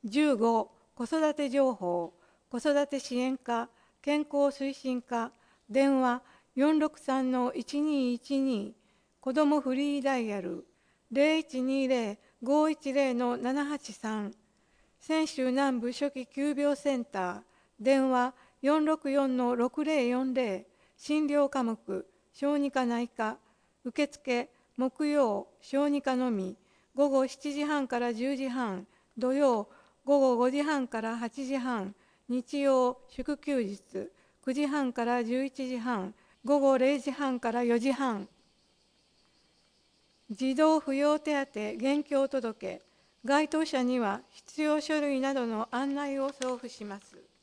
15、子育て情報、子育て支援課、健康推進課、電話463-1212、子どもフリーダイヤル0120-510-783、泉州南部初期急病センター、電話464-6040、診療科目、小児科内科、受付、木曜、小児科のみ、午後7時半から10時半、土曜、午後5時半から8時半、日曜、祝休日、9時半から11時半、午後0時半から4時半。児童扶養手当現況届、該当者には必要書類などの案内を送付します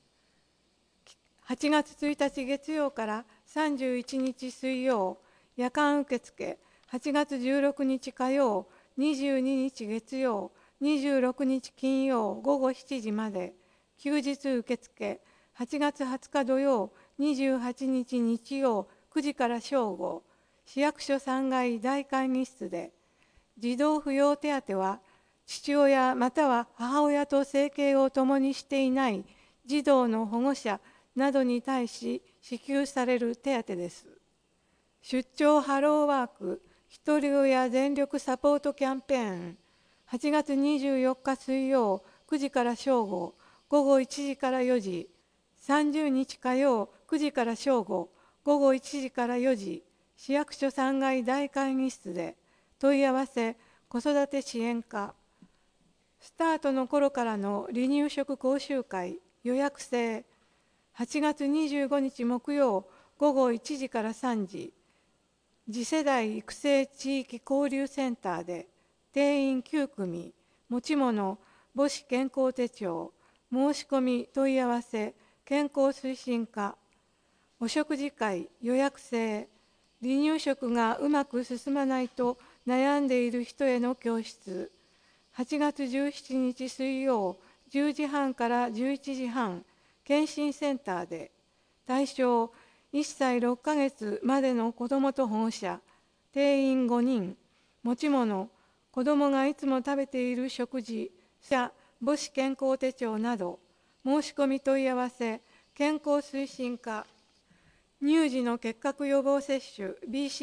。8月1日月曜から31日水曜、夜間受付、8月16日火曜、22日月曜、26日金曜午後7時まで、休日受付、8月20日土曜、28日日曜9時から正午、市役所3階大会議室で、児童扶養手当は、父親または母親と生計を共にしていない児童の保護者などに対し支給される手当です。出張ハローワークひとり親全力サポートキャンペーン、8月24日水曜9時から正午、午後1時から4時、30日火曜9時から正午、午後1時から4時、市役所3階大会議室で、問い合わせ子育て支援課。スタートの頃からの離乳食講習会予約制、8月25日木曜午後1時から3時、次世代育成地域交流センターで、定員9組、持ち物、母子健康手帳、申し込み問い合わせ、健康推進課。お食事会予約制、離乳食がうまく進まないと悩んでいる人への教室、8月17日水曜10時半から11時半、健診センターで、対象1歳6ヶ月までの子どもと保護者、定員5人、持ち物、子どもがいつも食べている食事や母子健康手帳など、申し込み問い合わせ、健康推進課。乳児の結核予防接種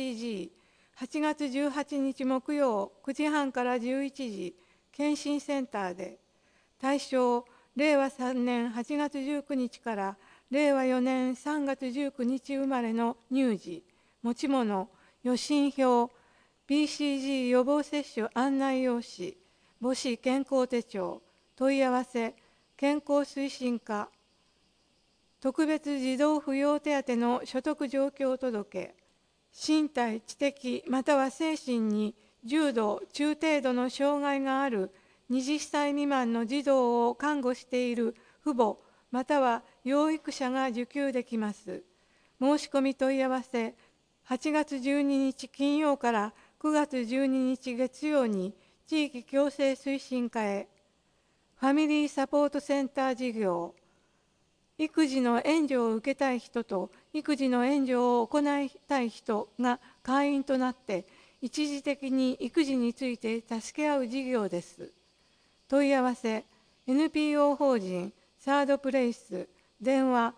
BCG、8月18日木曜9時半から11時、健診センターで、対象令和3年8月19日から令和4年3月19日生まれの乳児、持ち物、予診票、BCG 予防接種案内用紙、母子健康手帳、問い合わせ、健康推進課。特別児童扶養手当の所得状況届、身体、知的または精神に重度、中程度の障害がある20歳未満の児童を看護している父母または養育者が受給できます。申し込み問い合わせ、8月12日金曜から9月12日月曜に地域共生推進課へ。ファミリーサポートセンター事業、育児の援助を受けたい人と育児の援助を行いたい人が会員となって一時的に育児について助け合う事業です。問い合わせ NPO 法人サードプレイス、電話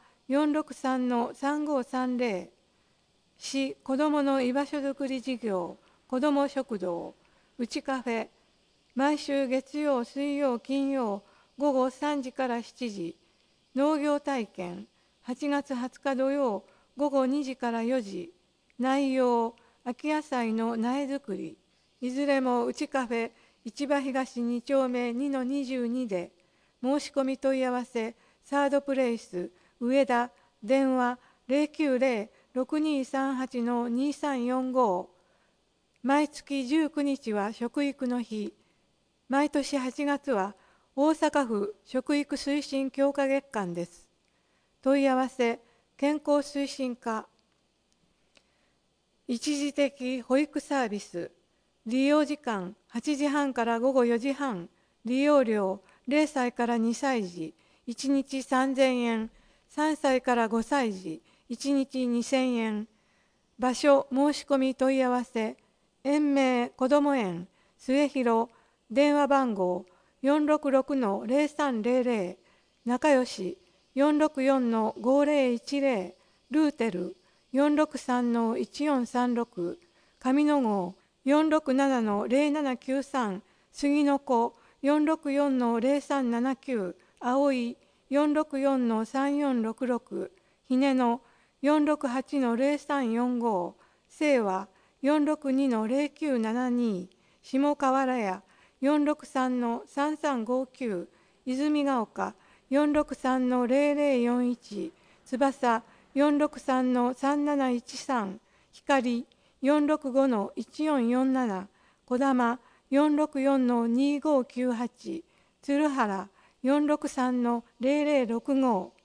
463-3530、市子どもの居場所づくり事業、子ども食堂、うちカフェ、毎週月曜、水曜、金曜午後3時から7時、農業体験、8月20日土曜午後2時から4時、内容、秋野菜の苗作り、いずれもうちカフェ市場東2丁目 2-22 で、申し込み問い合わせ、サードプレイス、上田、電話090-6238-2345、毎月19日は食育の日、毎年8月は大阪府食育推進強化月間です。問い合わせ、健康推進課。一時的保育サービス、利用時間8時半から午後4時半、利用料0歳から2歳児、1日3000円、3歳から5歳児、1日2000円。場所申し込み問い合わせ、延命こども園末広、電話番号 466-0300、仲良し 464-5010、ルーテル 463-1436、上野郷 467-0793、杉の子 464-0379、葵 464-3466、ひねの 468-0345、清和 462-0972、下河原屋 463-3359、泉ヶ丘 463-0041、翼 463-3713、光 465-1447、児玉 464-2598、鶴原 463-0065、